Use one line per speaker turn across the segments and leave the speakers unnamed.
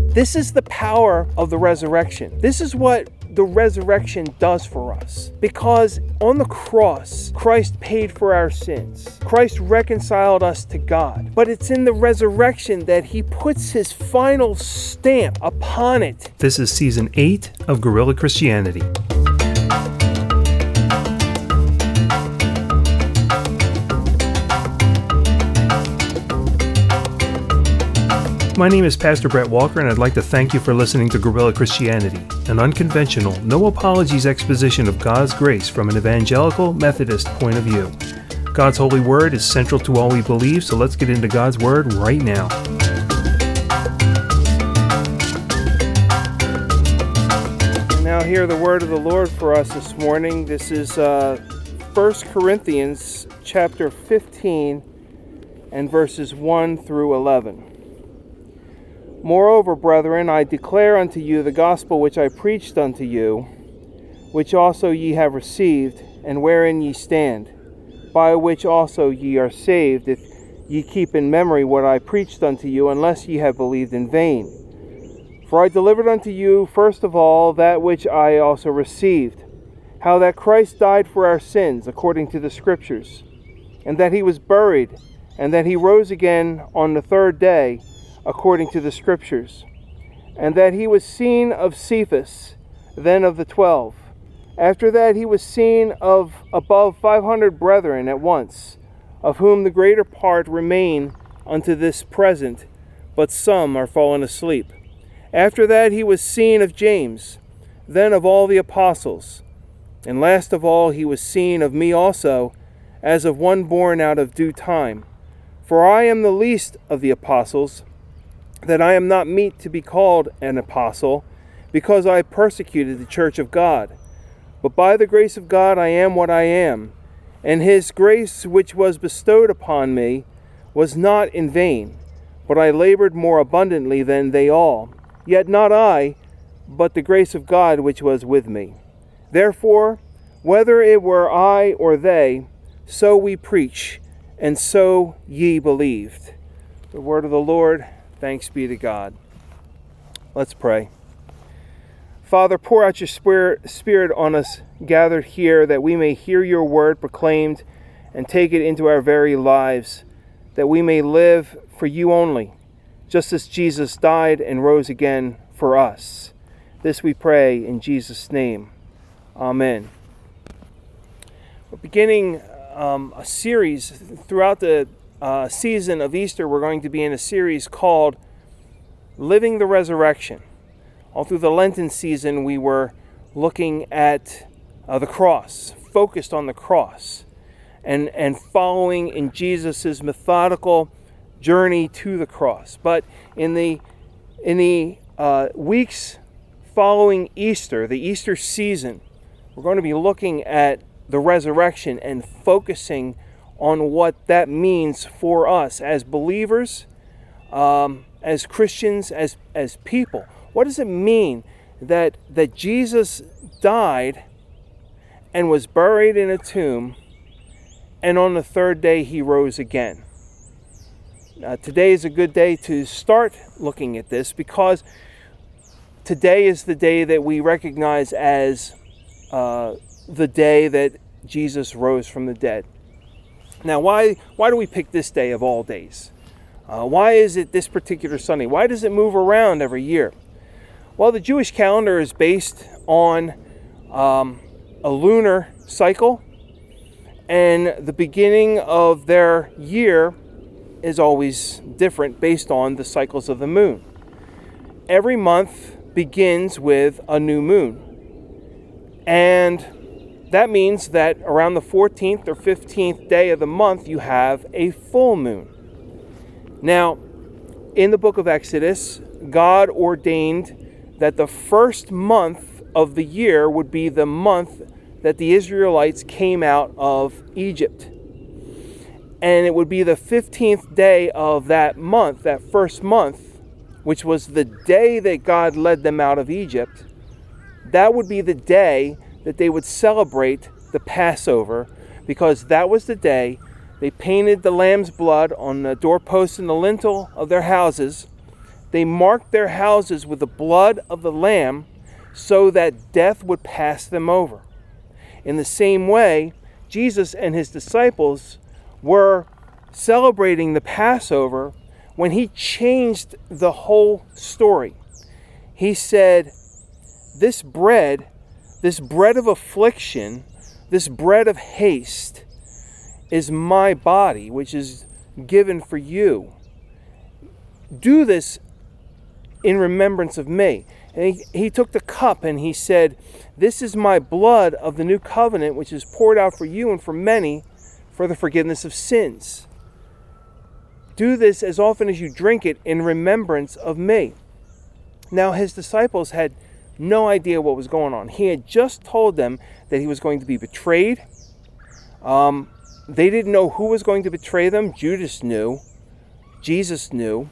This is the power of the resurrection. This is what the resurrection does for us. Because on the cross, Christ paid for our sins. Christ reconciled us to God. But it's in the resurrection that he puts his final stamp upon it.
This is Season 8 of Guerrilla Christianity. My name is Pastor Brett Walker, and I'd like to thank you for listening to Guerrilla Christianity, an unconventional, no apologies exposition of God's grace from an evangelical Methodist point of view. God's holy word is central to all we believe, so let's get into God's word right now.
And now hear the word of the Lord for us this morning. This is 1 Corinthians chapter 15 and verses 1 through 11. Moreover, brethren, I declare unto you the gospel which I preached unto you, which also ye have received, and wherein ye stand, by which also ye are saved, if ye keep in memory what I preached unto you, unless ye have believed in vain. For I delivered unto you first of all that which I also received, how that Christ died for our sins, according to the Scriptures, and that he was buried, and that he rose again on the third day, according to the Scriptures, and that he was seen of Cephas, then of the 12. After that he was seen of above 500 brethren at once, of whom the greater part remain unto this present, but some are fallen asleep. After that he was seen of James, then of all the apostles. And last of all he was seen of me also, as of one born out of due time. For I am the least of the apostles, that I am not meet to be called an apostle, because I persecuted the church of God. But by the grace of God I am what I am, and his grace which was bestowed upon me was not in vain, but I labored more abundantly than they all. Yet not I, but the grace of God which was with me. Therefore, whether it were I or they, so we preach, and so ye believed. The word of the Lord. Thanks be to God. Let's pray. Father, pour out your Spirit on us gathered here, that we may hear your word proclaimed and take it into our very lives, that we may live for you only, just as Jesus died and rose again for us. This we pray in Jesus' name. Amen. We're beginning a series throughout the season of Easter. We're going to be in a series called Living the Resurrection. All through the Lenten season, we were looking at the cross, focused on the cross, and following in Jesus' methodical journey to the cross. But in the weeks following Easter, the Easter season, we're going to be looking at the resurrection and focusing on what that means for us as believers, as Christians, as people. What does it mean that Jesus died and was buried in a tomb, and on the third day he rose again? Today is a good day to start looking at this, because today is the day that we recognize as the day that Jesus rose from the dead. Now, why do we pick this day of all days? Why is it this particular Sunday? Why does it move around every year? Well, the Jewish calendar is based on a lunar cycle, and the beginning of their year is always different based on the cycles of the moon. Every month begins with a new moon, and that means that around the 14th or 15th day of the month, you have a full moon. Now, in the book of Exodus, God ordained that the first month of the year would be the month that the Israelites came out of Egypt. And it would be the 15th day of that month, that first month, which was the day that God led them out of Egypt. That would be the day that they would celebrate the Passover, because that was the day they painted the lamb's blood on the doorpost and the lintel of their houses, They marked their houses with the blood of the Lamb so that death would pass them over. In the same way, Jesus and his disciples were celebrating the Passover when he changed the whole story. He said, this bread of affliction, this bread of haste, is my body, which is given for you. Do this in remembrance of me. And he took the cup and he said, this is my blood of the new covenant, which is poured out for you and for many for the forgiveness of sins. Do this as often as you drink it in remembrance of me. Now his disciples had no idea what was going on. He had just told them that he was going to be betrayed. They didn't know who was going to betray them. Judas knew. Jesus knew.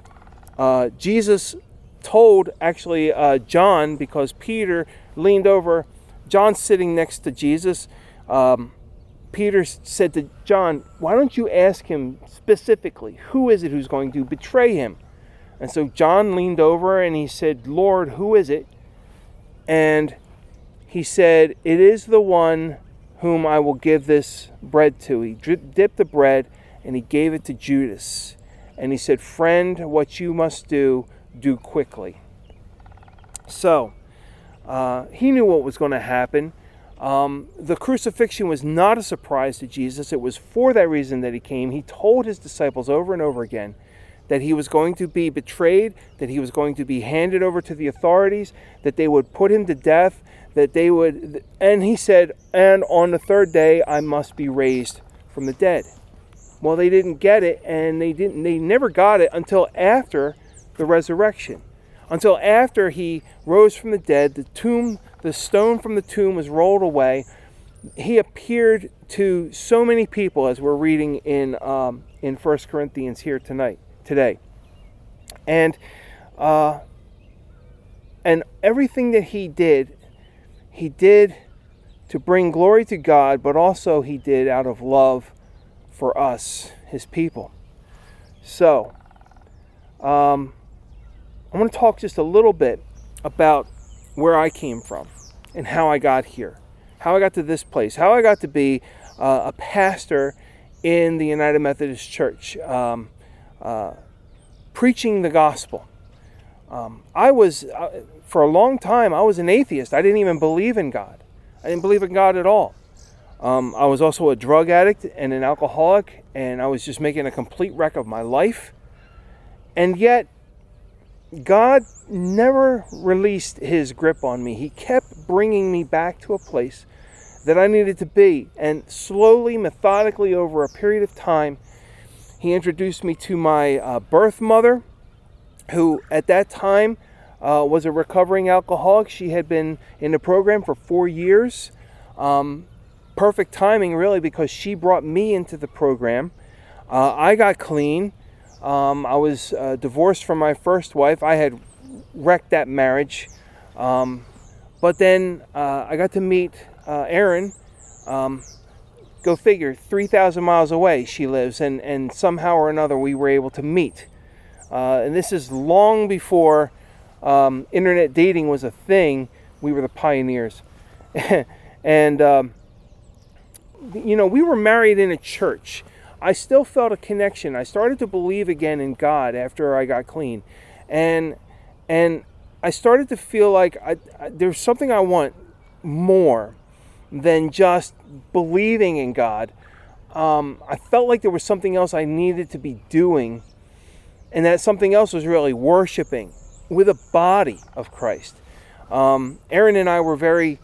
Jesus told actually John, because Peter leaned over. John's sitting next to Jesus. Peter said to John, why don't you ask him specifically, who is it who's going to betray him? And so John leaned over and he said, Lord, who is it? And he said, it is the one whom I will give this bread to. He dipped the bread and he gave it to Judas. And he said, friend, what you must do quickly. So, he knew what was going to happen. The crucifixion was not a surprise to Jesus. It was for that reason that he came. He told his disciples over and over again that he was going to be betrayed, that he was going to be handed over to the authorities, that they would put him to death, and he said, and on the third day I must be raised from the dead. Well, they didn't get it, and they never got it until after the resurrection. Until after he rose from the dead, the stone from the tomb was rolled away. He appeared to so many people, as we're reading in 1 Corinthians here today. And everything that he did to bring glory to God, but also he did out of love for us, his people. So, I want to talk just a little bit about where I came from and how I got here, how I got to this place, how I got to be a pastor in the United Methodist Church, preaching the gospel. I was, for a long time, I was an atheist. I didn't even believe in God. I didn't believe in God at all. I was also a drug addict and an alcoholic, and I was just making a complete wreck of my life. And yet, God never released his grip on me. He kept bringing me back to a place that I needed to be. And slowly, methodically, over a period of time, he introduced me to my birth mother, who at that time was a recovering alcoholic. She had been in the program for 4 years. Perfect timing, really, because she brought me into the program. I got clean. I was divorced from my first wife. I had wrecked that marriage. But then I got to meet Erin. Go figure, 3,000 miles away she lives, and somehow or another we were able to meet. And this is long before internet dating was a thing. We were the pioneers. And, we were married in a church. I still felt a connection. I started to believe again in God after I got clean. And I started to feel like there's something I want more than just believing in God. I felt like there was something else I needed to be doing, and that something else was really worshiping with a body of Christ. Erin and I were very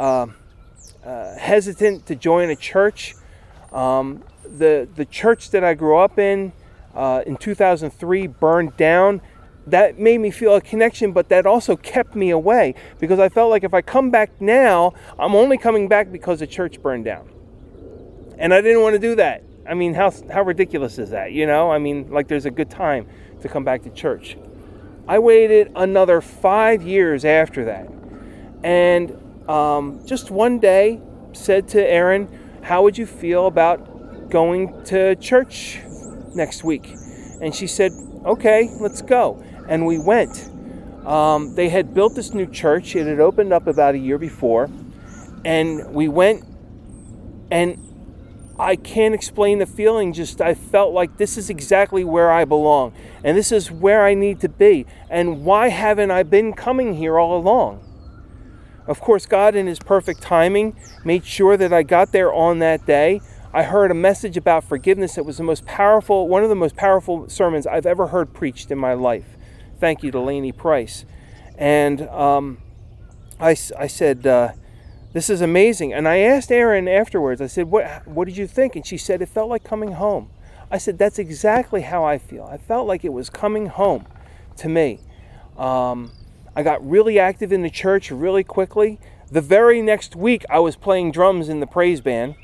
hesitant to join a church. The church that I grew up in 2003 burned down. That made me feel a connection, but that also kept me away, because I felt like if I come back now, I'm only coming back because the church burned down. And I didn't want to do that. I mean, how ridiculous is that, I mean, like, there's a good time to come back to church. I waited another 5 years after that. And just one day said to Erin, how would you feel about going to church next week? And she said, okay, let's go. and we went. They had built this new church. It had opened up about a year before, and we went, and I can't explain the feeling. Just I felt like this is exactly where I belong, and this is where I need to be. And why haven't I been coming here all along? Of course, God in His perfect timing made sure that I got there on that day. I heard a message about forgiveness that was one of the most powerful sermons I've ever heard preached in my life. Thank you to Lainey Price. And I said, this is amazing. And I asked Erin afterwards, I said, what did you think? And she said, it felt like coming home. I said, that's exactly how I feel. I felt like it was coming home to me. I got really active in the church really quickly. The very next week, I was playing drums in the praise band.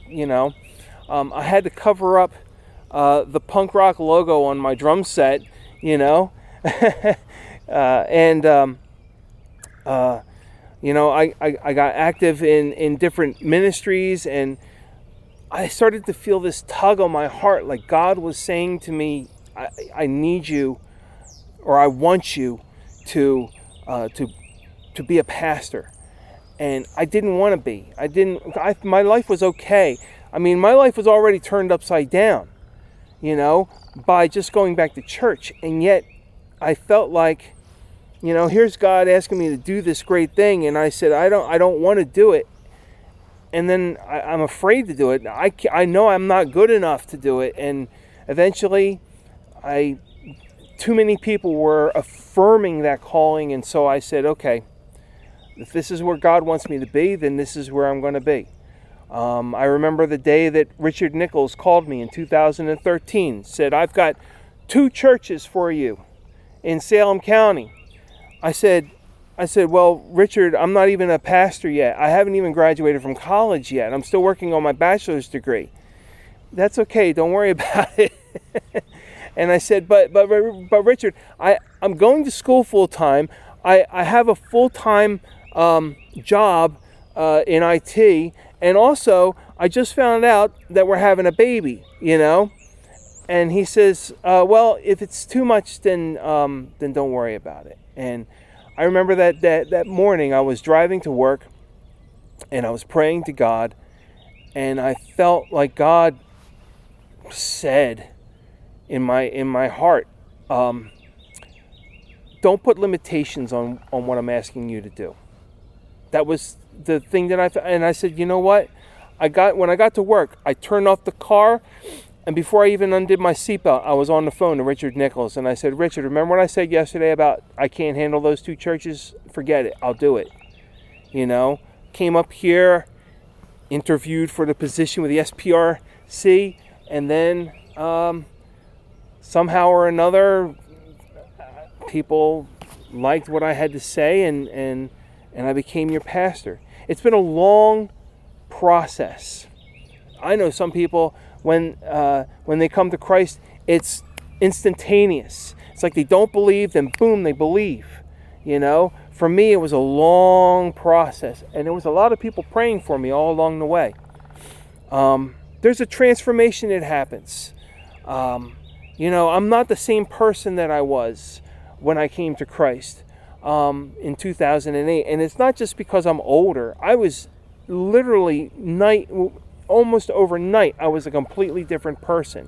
I had to cover up the punk rock logo on my drum set, I got active in different ministries, and I started to feel this tug on my heart, like God was saying to me, I need you, or I want you to be a pastor. And I didn't want to be. My life was okay. I mean, my life was already turned upside down, by just going back to church. And yet I felt like, here's God asking me to do this great thing. And I said, I don't want to do it. And then I'm afraid to do it. I know I'm not good enough to do it. And eventually too many people were affirming that calling. And so I said, okay, if this is where God wants me to be, then this is where I'm going to be. I remember the day that Richard Nichols called me in 2013, said, I've got 2 churches for you in Salem County. I said, well, Richard, I'm not even a pastor yet. I haven't even graduated from college yet. I'm still working on my bachelor's degree. That's okay. Don't worry about it. And I said, but Richard, I'm going to school full time. I have a full-time job in IT, and also I just found out that we're having a baby, And he says, well, if it's too much, then don't worry about it. And I remember that morning I was driving to work, and I was praying to God, and I felt like God said in my heart, don't put limitations on what I'm asking you to do. That was the thing that I said, you know what? When I got to work, I turned off the car, and before I even undid my seatbelt, I was on the phone to Richard Nichols, and I said, Richard, remember what I said yesterday about I can't handle those 2 churches? Forget it. I'll do it. Came up here, interviewed for the position with the SPRC, and then somehow or another, people liked what I had to say, and I became your pastor. It's been a long process. I know some people, when they come to Christ, it's instantaneous. It's like they don't believe, then boom, they believe. For me, it was a long process, and there was a lot of people praying for me all along the way. There's a transformation that happens. I'm not the same person that I was when I came to Christ in 2008. And it's not just because I'm older. I was literally almost overnight, I was a completely different person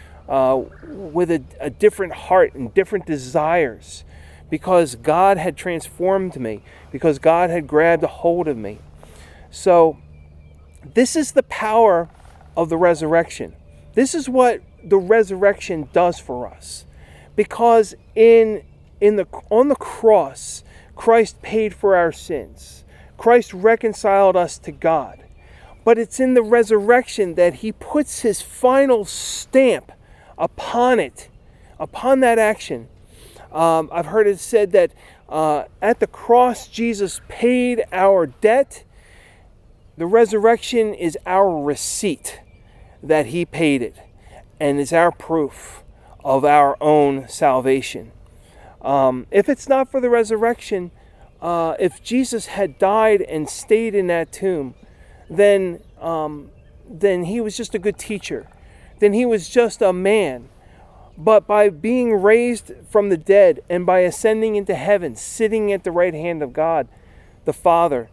with a different heart and different desires, because God had transformed me, because God had grabbed a hold of me. So this is the power of the resurrection. This is what the resurrection does for us, because on the cross, Christ paid for our sins. Christ reconciled us to God. But it's in the resurrection that He puts His final stamp upon it, upon that action. I've heard it said that at the cross, Jesus paid our debt. The resurrection is our receipt that He paid it, and is our proof of our own salvation. If it's not for the resurrection, if Jesus had died and stayed in that tomb, then He was just a good teacher. Then He was just a man. but by being raised from the dead and by ascending into heaven, sitting at the right hand of God, the Father,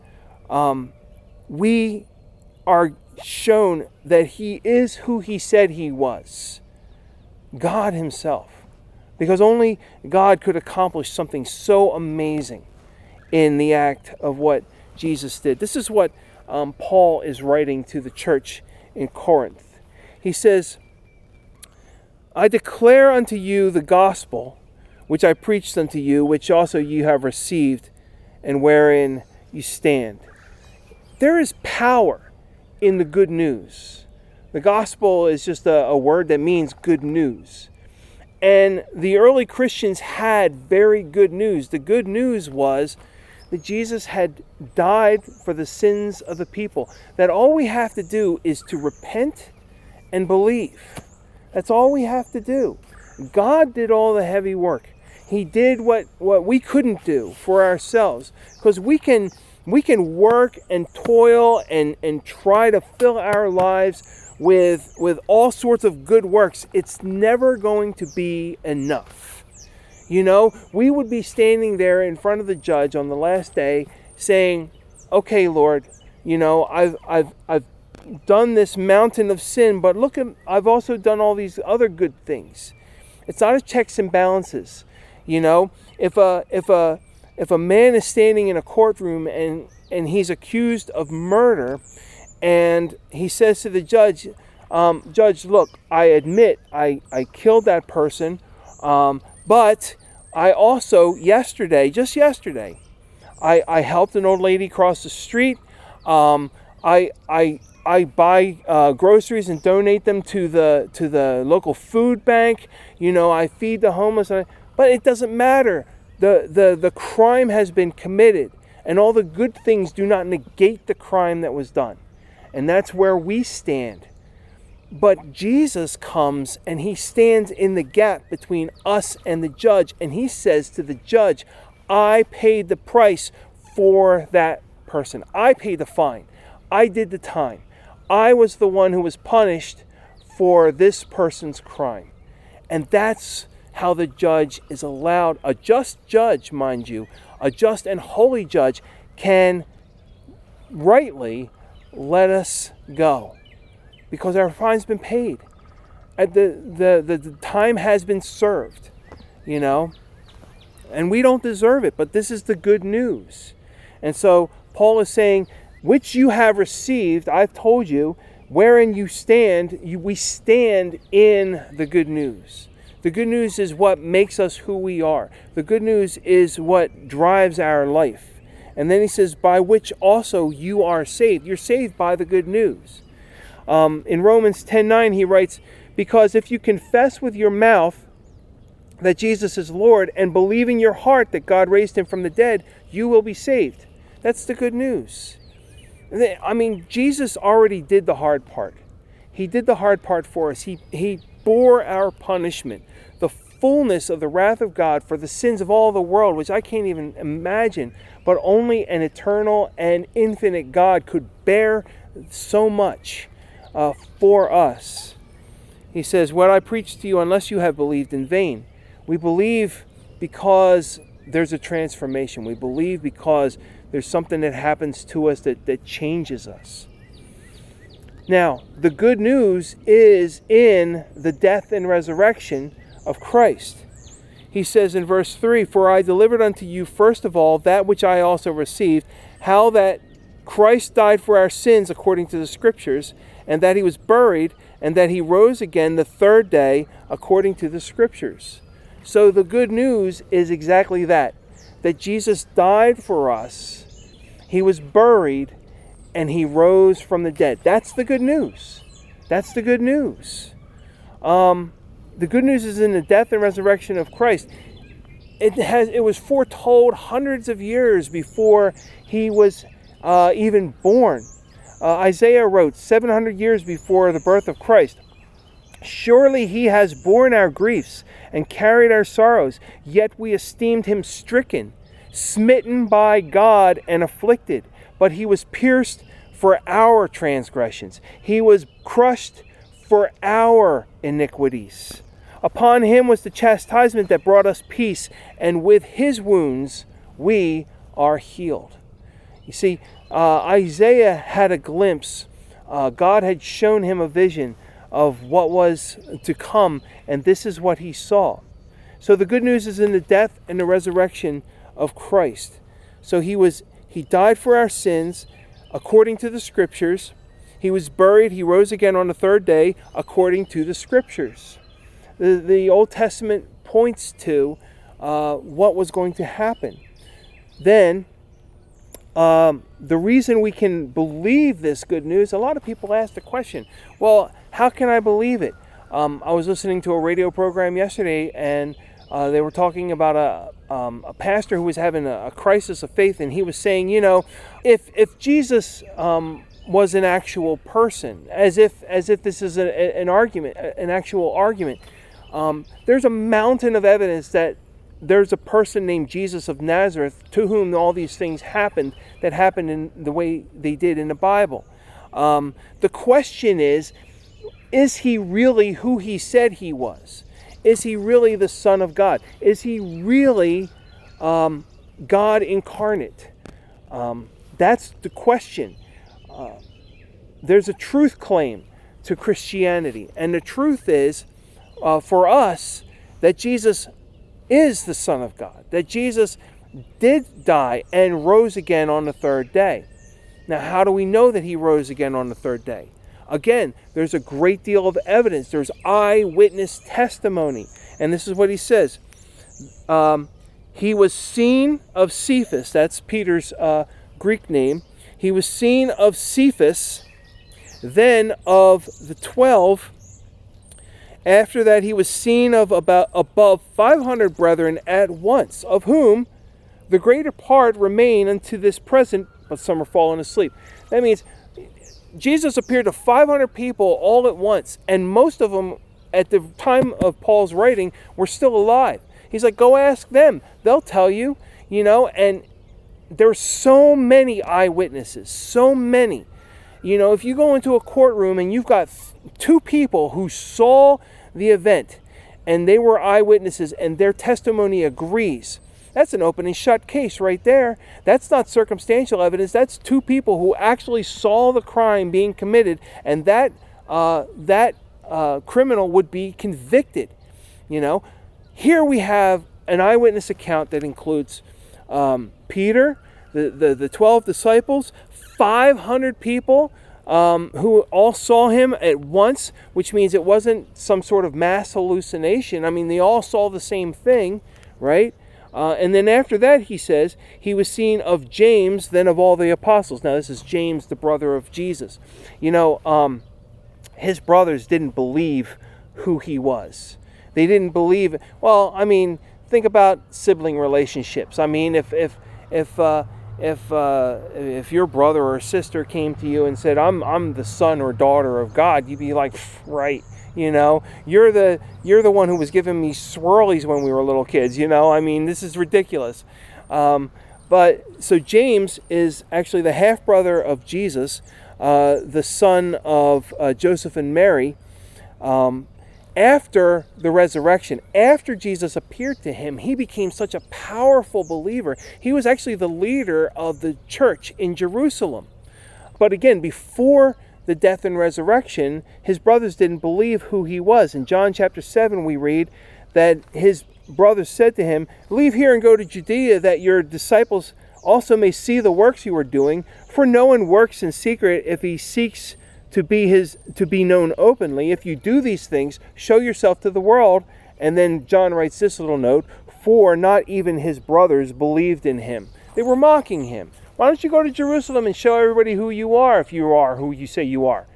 we are shown that he is who he said he was, God himself. Because only God could accomplish something so amazing in the act of what Jesus did. This is what Paul is writing to the church in Corinth. He says, I declare unto you the gospel which I preached unto you, which also you have received, and wherein you stand. There is power in the good news. The gospel is just a word that means good news. And the early Christians had very good news. The good news was that Jesus had died for the sins of the people. That all we have to do is to repent and believe. That's all we have to do. God did all the heavy work. He did what we couldn't do for ourselves. Because we can work and toil and try to fill our lives with all sorts of good works. It's never going to be enough. You know, we would be standing there in front of the judge on the last day saying, okay, Lord, you know, I've done this mountain of sin, but look, I've also done all these other good things. It's not a checks and balances. You know, if a man is standing in a courtroom and he's accused of murder, and he says to the judge, Judge, look, I admit I killed that person, but I also just yesterday, I helped an old lady cross the street. I buy groceries and donate them to the local food bank. You know, I feed the homeless. But it doesn't matter. The crime has been committed, and all the good things do not negate the crime that was done. And that's where we stand. But Jesus comes and he stands in the gap between us and the judge, and he says to the judge, I paid the price for that person. I paid the fine. I did the time. I was the one who was punished for this person's crime. And that's how the judge is allowed, a just judge, mind you, a just and holy judge can rightly let us go. Because our fine's been paid. The time has been served, you know. And we don't deserve it, but this is the good news. And so Paul is saying, which you have received, I've told you, wherein you stand, we stand in the good news. The good news is what makes us who we are. The good news is what drives our life. And then he says, by which also you are saved. You're saved by the good news. In Romans 10:9 he writes, because if you confess with your mouth that Jesus is Lord and believe in your heart that God raised him from the dead, you will be saved. That's the good news. I mean, Jesus already did the hard part. He did the hard part for us. He bore our punishment, the fullness of the wrath of God for the sins of all the world, which I can't even imagine, but only an eternal and infinite God could bear so much for us. He says, what I preach to you, unless you have believed in vain. We believe because there's a transformation. We believe because there's something that happens to us that changes us. Now, the good news is in the death and resurrection of Christ. He says in verse 3, for I delivered unto you first of all that which I also received, how that Christ died for our sins according to the Scriptures, and that he was buried, and that he rose again the third day according to the Scriptures. So the good news is exactly that Jesus died for us, he was buried, and he rose from the dead. That's the good news. That's the good news. The good news is in the death and resurrection of Christ. It was foretold hundreds of years before he was even born. Isaiah wrote 700 years before the birth of Christ, surely he has borne our griefs and carried our sorrows, yet we esteemed him stricken, smitten by God and afflicted. But he was pierced for our transgressions. He was crushed for our iniquities. Upon him was the chastisement that brought us peace, and with his wounds we are healed. You see, Isaiah had a glimpse. God had shown him a vision of what was to come, and this is what he saw. So the good news is in the death and the resurrection of Christ. So he died for our sins according to the Scriptures. He was buried. He rose again on the third day according to the Scriptures. The Old Testament points to what was going to happen. Then, the reason we can believe this good news, a lot of people ask the question, well, how can I believe it? I was listening to a radio program yesterday, and they were talking about a pastor who was having a crisis of faith, and he was saying, if Jesus was an actual person, as if this is an argument, an actual argument, there's a mountain of evidence that there's a person named Jesus of Nazareth to whom all these things happened that happened in the way they did in the Bible. The question is he really who he said he was? Is he really the Son of God? Is he really God incarnate? That's the question. There's a truth claim to Christianity, and the truth is, for us, that Jesus is the Son of God, that Jesus did die and rose again on the third day. Now, how do we know that he rose again on the third day? Again, there's a great deal of evidence. There's eyewitness testimony. And this is what he says. He was seen of Cephas. That's Peter's Greek name. He was seen of Cephas, then of the 12. After that, he was seen of above 500 brethren at once, of whom the greater part remain unto this present, but some are fallen asleep. That means Jesus appeared to 500 people all at once, and most of them at the time of Paul's writing were still alive. He's like, go ask them. They'll tell you, and there's so many eyewitnesses, so many. If you go into a courtroom and you've got two people who saw the event and they were eyewitnesses and their testimony agrees, that's an open and shut case right there. That's not circumstantial evidence. That's two people who actually saw the crime being committed, and that criminal would be convicted. Here we have an eyewitness account that includes Peter, the 12 disciples, 500 people who all saw him at once, which means it wasn't some sort of mass hallucination. I mean, they all saw the same thing, right? And then after that, he says, he was seen of James, then of all the apostles. Now, this is James, the brother of Jesus. His brothers didn't believe who he was. They didn't believe. Well, I mean, think about sibling relationships. I mean, if your brother or sister came to you and said, I'm the son or daughter of God, you'd be like, right. You're the one who was giving me swirlies when we were little kids. I mean, this is ridiculous. But so James is actually the half brother of Jesus, the son of Joseph and Mary. After the resurrection, after Jesus appeared to him, he became such a powerful believer. He was actually the leader of the church in Jerusalem. But again, before the death and resurrection, his brothers didn't believe who he was. In John chapter 7, we read that his brothers said to him, leave here and go to Judea, that your disciples also may see the works you are doing. For no one works in secret if he seeks to be known openly. If you do these things, show yourself to the world. And then John writes this little note, for not even his brothers believed in him. They were mocking him. Why don't you go to Jerusalem and show everybody who you are, if you are who you say you are?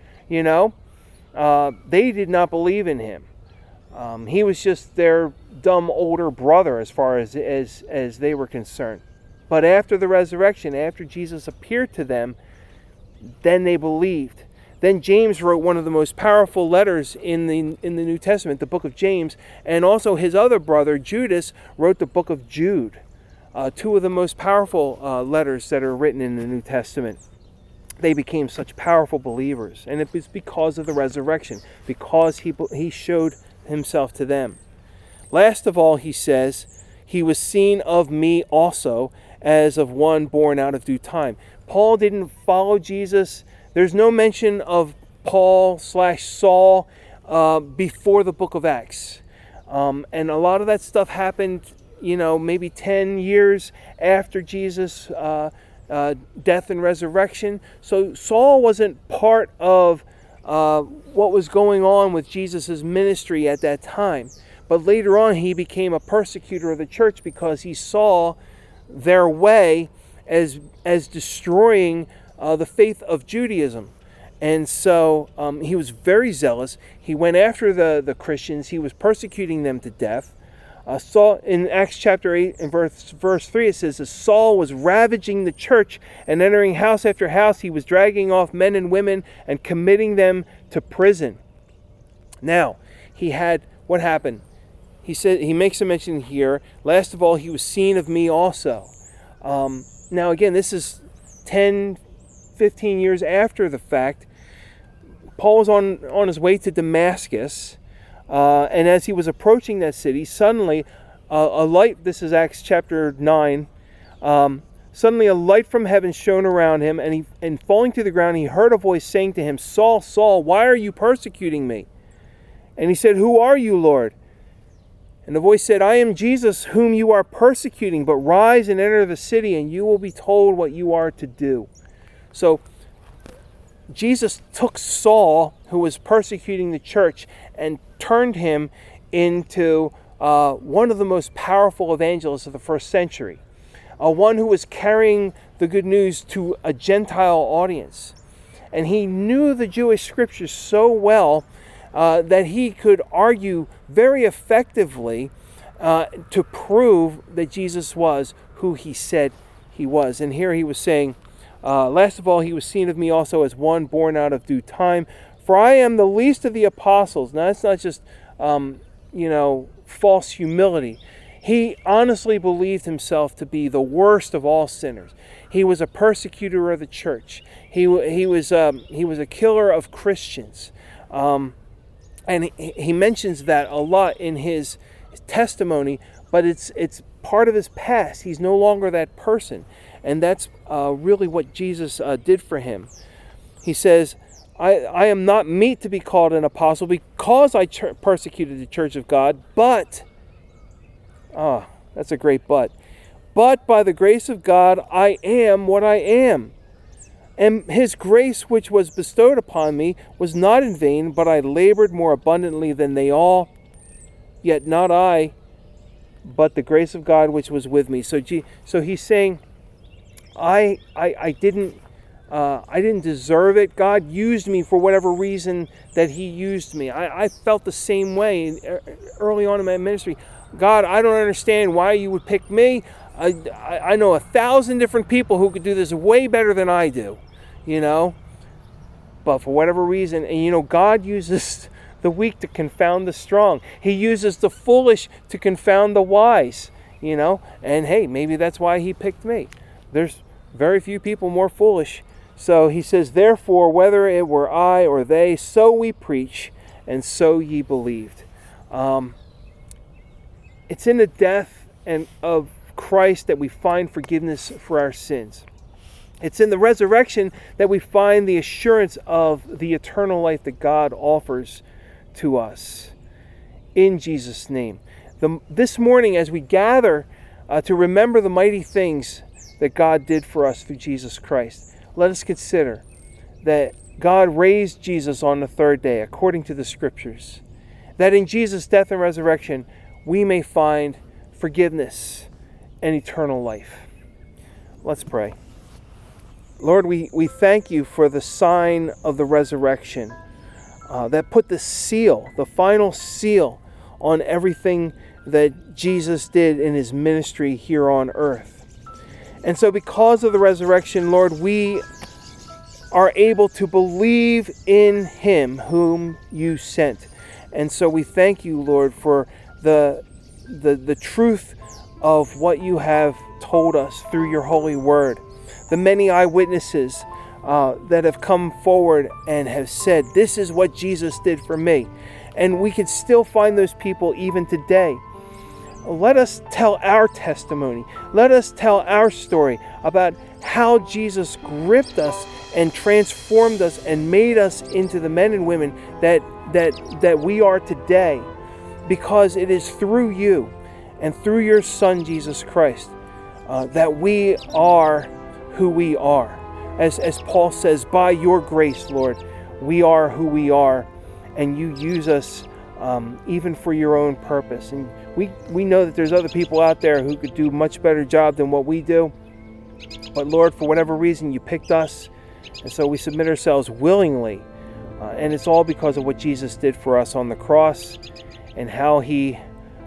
They did not believe in him. He was just their dumb older brother as far as they were concerned. But after the resurrection, after Jesus appeared to them, then they believed. Then James wrote one of the most powerful letters in the New Testament, the book of James, and also his other brother, Judas, wrote the book of Jude. Two of the most powerful letters that are written in the New Testament. They became such powerful believers, and it was because of the resurrection, because he showed himself to them. Last of all, he says, he was seen of me also, as of one born out of due time. Paul didn't follow Jesus. There's no mention of Paul/Saul before the book of Acts. And a lot of that stuff happened, maybe 10 years after Jesus' death and resurrection. So Saul wasn't part of what was going on with Jesus' ministry at that time. But later on, he became a persecutor of the church because he saw their way as destroying the faith of Judaism. And so he was very zealous. He went after the Christians. He was persecuting them to death. Saul, in Acts chapter 8 and verse 3, it says, as Saul was ravaging the church and entering house after house, he was dragging off men and women and committing them to prison. Now, what happened? He makes a mention here, last of all, he was seen of me also. Now again, this is 10, 15 years after the fact. Paul was on his way to Damascus, and as he was approaching that city, suddenly a light, this is Acts chapter 9, suddenly a light from heaven shone around him, and falling to the ground, he heard a voice saying to him, Saul, Saul, why are you persecuting me? And he said, who are you, Lord? And the voice said, I am Jesus, whom you are persecuting, but rise and enter the city, and you will be told what you are to do. So Jesus took Saul, who was persecuting the church, and turned him into one of the most powerful evangelists of the first century. One who was carrying the good news to a Gentile audience. And he knew the Jewish scriptures so well that he could argue very effectively to prove that Jesus was who he said he was. And here he was saying, last of all, he was seen of me also as one born out of due time. For I am the least of the apostles. Now, that's not just, false humility. He honestly believed himself to be the worst of all sinners. He was a persecutor of the church. He was a killer of Christians. And he mentions that a lot in his testimony, but it's part of his past. He's no longer that person. And that's really what Jesus did for him. He says, I am not meet to be called an apostle because I persecuted the church of God, but, that's a great but by the grace of God, I am what I am. And his grace which was bestowed upon me was not in vain, but I labored more abundantly than they all. Yet not I, but the grace of God which was with me. So he's saying, I didn't deserve it. God used me for whatever reason that he used me. I felt the same way early on in my ministry. God, I don't understand why you would pick me. I know 1,000 different people who could do this way better than I do, But for whatever reason, and God uses the weak to confound the strong. He uses the foolish to confound the wise, And hey, maybe that's why he picked me. There's very few people more foolish. So he says, therefore, whether it were I or they, so we preach, and so ye believed. It's in the death of Christ that we find forgiveness for our sins. It's in the resurrection that we find the assurance of the eternal life that God offers to us. In Jesus' name. This morning, as we gather to remember the mighty things that God did for us through Jesus Christ, let us consider that God raised Jesus on the third day, according to the Scriptures. That in Jesus' death and resurrection, we may find forgiveness and eternal life. Let's pray. Lord, we thank you for the sign of the resurrection that put the seal, the final seal, on everything that Jesus did in his ministry here on earth. And so because of the resurrection, Lord, we are able to believe in him whom you sent. And so we thank you, Lord, for the truth of what you have told us through your holy word. The many eyewitnesses that have come forward and have said, this is what Jesus did for me. And we can still find those people even today. Let us tell our testimony. Let us tell our story about how Jesus gripped us and transformed us and made us into the men and women that we are today, because it is through you and through your Son, Jesus Christ, that we are who we are. As Paul says, by your grace, Lord, we are who we are, and you use us even for your own purpose. And we know that there's other people out there who could do a much better job than what we do. But Lord, for whatever reason, you picked us. And so we submit ourselves willingly. And it's all because of what Jesus did for us on the cross and how he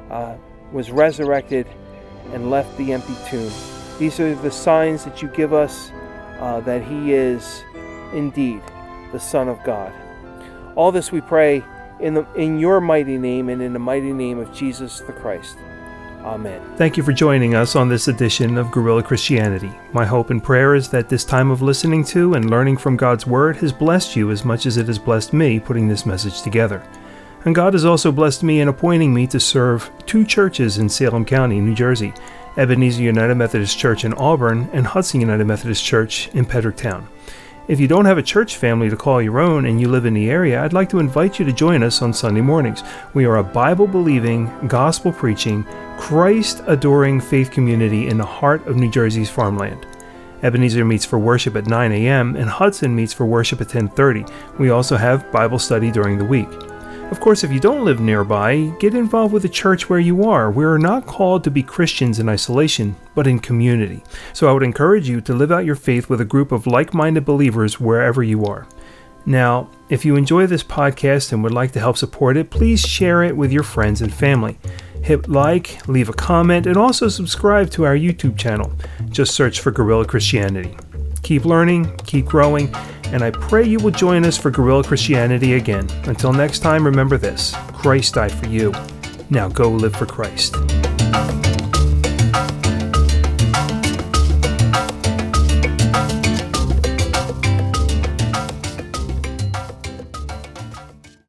was resurrected and left the empty tomb. These are the signs that you give us that he is indeed the Son of God. All this we pray in your mighty name and in the mighty name of Jesus the Christ. Amen.
Thank you for joining us on this edition of Guerrilla Christianity. My hope and prayer is that this time of listening to and learning from God's Word has blessed you as much as it has blessed me putting this message together. And God has also blessed me in appointing me to serve 2 churches in Salem County, New Jersey, Ebenezer United Methodist Church in Auburn and Hudson United Methodist Church in Pedricktown. If you don't have a church family to call your own and you live in the area, I'd like to invite you to join us on Sunday mornings. We are a Bible-believing, gospel-preaching, Christ-adoring faith community in the heart of New Jersey's farmland. Ebenezer meets for worship at 9 a.m. and Hudson meets for worship at 10:30. We also have Bible study during the week. Of course, if you don't live nearby, get involved with the church where you are. We are not called to be Christians in isolation, but in community. So I would encourage you to live out your faith with a group of like-minded believers wherever you are. Now, if you enjoy this podcast and would like to help support it, please share it with your friends and family. Hit like, leave a comment, and also subscribe to our YouTube channel. Just search for Guerrilla Christianity. Keep learning, keep growing, and I pray you will join us for Guerrilla Christianity again. Until next time, remember this: Christ died for you. Now go live for Christ.